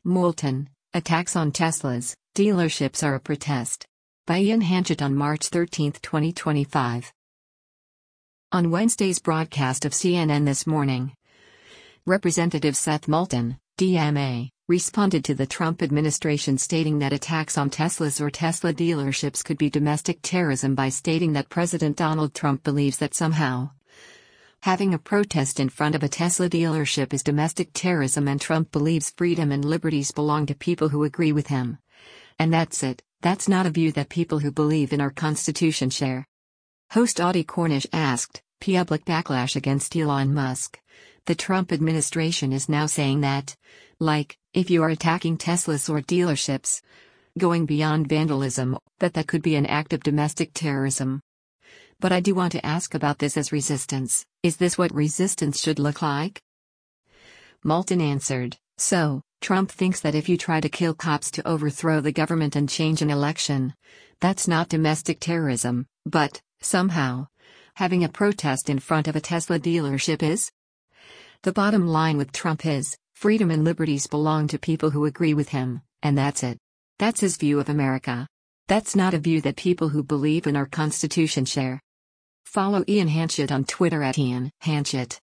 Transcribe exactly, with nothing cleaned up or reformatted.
Moulton, attacks on Tesla's dealerships are a protest. By Ian Hanchett on March thirteenth, twenty twenty-five. On Wednesday's broadcast of C N N This Morning, Representative Seth Moulton, D M A, responded to the Trump administration stating that attacks on Teslas or Tesla dealerships could be domestic terrorism by stating that President Donald Trump believes that somehow having a protest in front of a Tesla dealership is domestic terrorism, and Trump believes freedom and liberties belong to people who agree with him. And that's it, that's not a view that people who believe in our Constitution share. Host Audie Cornish asked, public backlash against Elon Musk. The Trump administration is now saying that, like, if you are attacking Teslas or dealerships, going beyond vandalism, that that could be an act of domestic terrorism. But I do want to ask about this as resistance. Is this what resistance should look like? Moulton answered, so, Trump thinks that if you try to kill cops to overthrow the government and change an election, that's not domestic terrorism, but, somehow, having a protest in front of a Tesla dealership is? The bottom line with Trump is, freedom and liberties belong to people who agree with him, and that's it. That's his view of America. That's not a view that people who believe in our Constitution share. Follow Ian Hanchett on Twitter at Ian Hanchett.